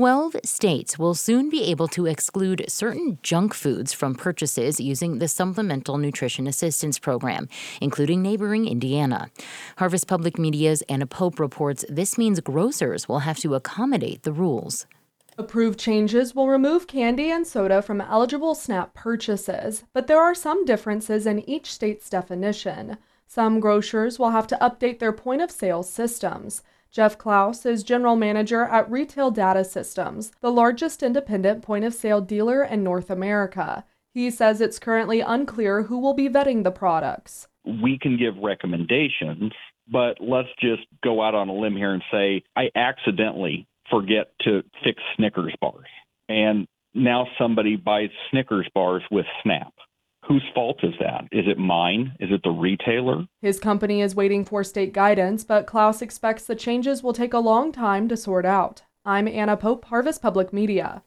12 states will soon be able to exclude certain junk foods from purchases using the Supplemental Nutrition Assistance Program, including neighboring Indiana. Harvest Public Media's Anna Pope reports this means grocers will have to accommodate the rules. Approved changes will remove candy and soda from eligible SNAP purchases, but there are some differences in each state's definition. Some grocers will have to update their point-of-sale systems. Jeff Klaus is general manager at Retail Data Systems, the largest independent point-of-sale dealer in North America. He says it's currently unclear who will be vetting the products. We can give recommendations, but let's just go out on a limb here and say, I accidentally forget to fix Snickers bars, and now somebody buys Snickers bars with SNAP. Whose fault is that? Is it mine? Is it the retailer? His company is waiting for state guidance, but Klaus expects the changes will take a long time to sort out. I'm Anna Pope, Harvest Public Media.